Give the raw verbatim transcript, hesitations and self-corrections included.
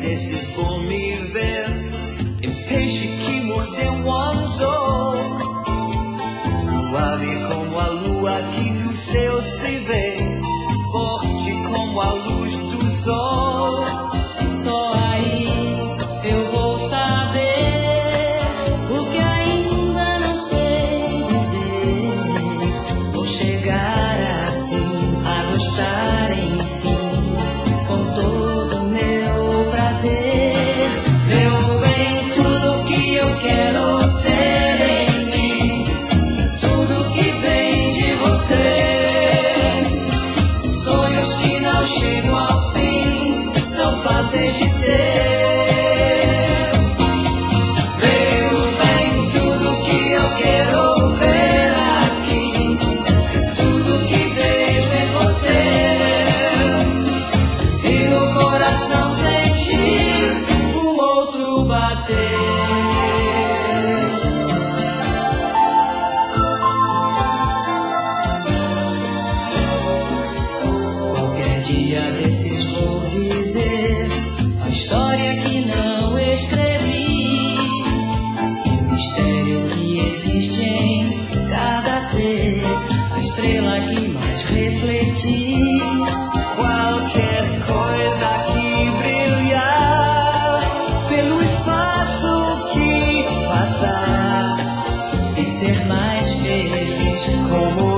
desses vou me ver em peixe que mordeu um anzol, suave como a lua que do céu se vê, forte como a luz do sol. Só aí eu vou saber o que ainda não sei dizer. Vou chegar assim a gostar, enfim, com todo o meu prazer. Meu bem, tudo que eu quero ter em mim, tudo que vem de você, sonhos que não chegam ao fim, tão fáceis de ter. Meu bem, tudo que eu quero ver aqui, tudo que vejo em você, e no coração sentir o outro bater. Qualquer dia desses vou viver a história que não escrevi, o mistério que existe em cada ser, a estrela que mais refleti. Qualquer coisa que brilhar pelo espaço que passar E ser mais feliz como